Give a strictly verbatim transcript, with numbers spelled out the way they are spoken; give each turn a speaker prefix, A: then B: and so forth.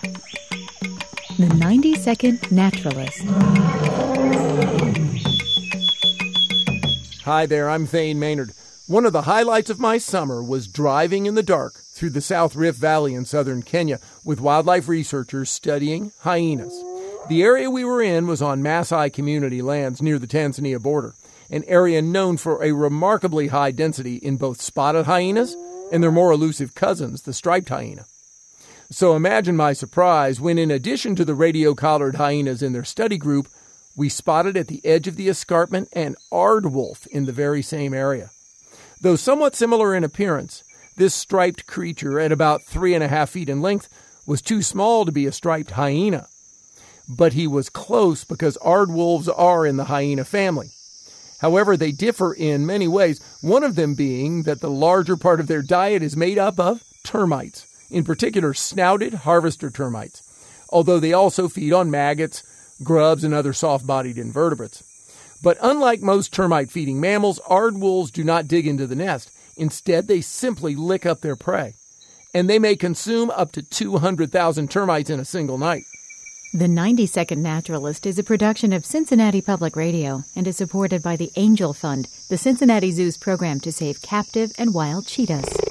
A: The ninety second Naturalist.
B: Hi there, I'm Thane Maynard. One of the highlights of my summer was driving in the dark through the South Rift Valley in southern Kenya with wildlife researchers studying hyenas. The area we were in was on Maasai community lands near the Tanzania border, an area known for a remarkably high density in both spotted hyenas and their more elusive cousins, the striped hyena. So imagine my surprise when, in addition to the radio-collared hyenas in their study group, we spotted at the edge of the escarpment an aardwolf in the very same area. Though somewhat similar in appearance, this striped creature at about three and a half feet in length was too small to be a striped hyena. But he was close because aardwolves are in the hyena family. However, they differ in many ways, one of them being that the larger part of their diet is made up of termites, in particular snouted harvester termites, although they also feed on maggots, grubs, and other soft-bodied invertebrates. But unlike most termite-feeding mammals, aardwolves do not dig into the nest. Instead, they simply lick up their prey. And they may consume up to two hundred thousand termites in a single night.
A: The ninety second Naturalist is a production of Cincinnati Public Radio and is supported by the Angel Fund, the Cincinnati Zoo's program to save captive and wild cheetahs.